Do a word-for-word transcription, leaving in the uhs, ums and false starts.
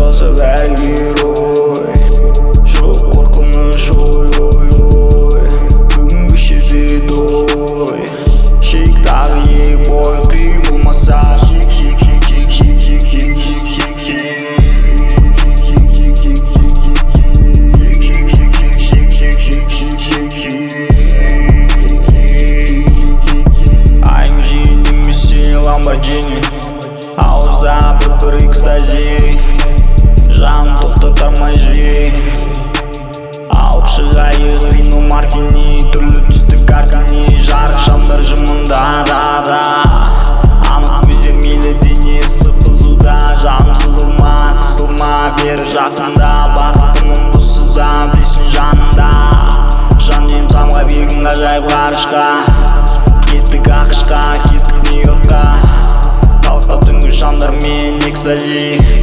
болса бәрі герой. Жоқ қорқыныш ой ой ой, бүгін көшеде дой. Шейк тағы ей бой, қи болмаса шек шек шек шек шек шек шек шек шек шек. Ауызда бір-бір экстази, жаным тоқтатармай жиі. Алып шығайық вино мартини, түрлі түсті картини. Жарық шамдар жымында да-да, анық көздер мейлі денесі қызуда. Жаным сызылма, қысылма, бері жақында. Бақытымын бұсызда, білсін жанында. Жан дем самға бергін ғажайып ғарышқа. Кеттік ақшқа, кеттік Нью-Йоркқа. Қалықтап түнгі шамдар мен экстази.